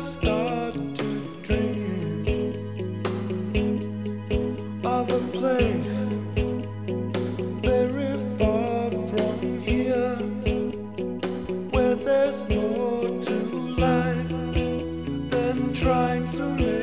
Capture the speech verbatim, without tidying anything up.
start to dream of a place very far from here, where there's more to life than trying to live.